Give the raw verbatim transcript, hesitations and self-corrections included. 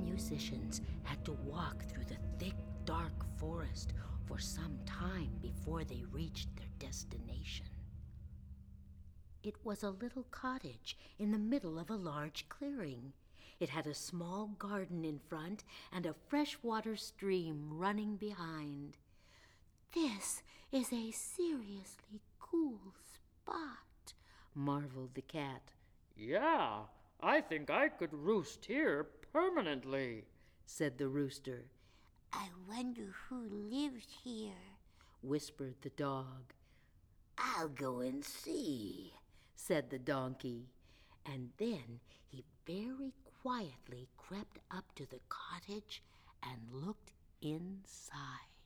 musicians had to walk through the thick, dark forest for some time before they reached their destination. It was a little cottage in the middle of a large clearing. It had a small garden in front and a freshwater stream running behind. "This is a seriously cool spot," marveled the cat. "Yeah, I think I could roost here permanently," said the rooster. "I wonder who lives here," whispered the dog. "I'll go and see," said the donkey. And then he very quietly crept up to the cottage and looked inside.